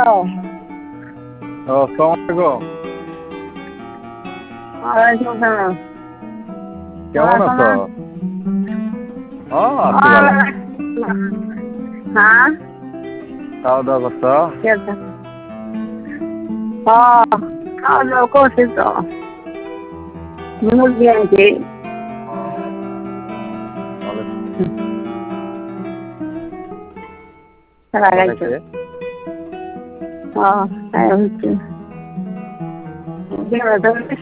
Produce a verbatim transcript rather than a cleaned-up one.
আসসালামু আলাইকুম। ওয়ালাইকুম সালাম। কেমন আছো? হ্যাঁ আছি ভালো। হ্যাঁ খাওয়া দাওয়া করছো? খাওয়া দাওয়া করছি তো, মুরগি আনছি। ভালো সারা ভালো গাইছো খাইছে? হচ্ছে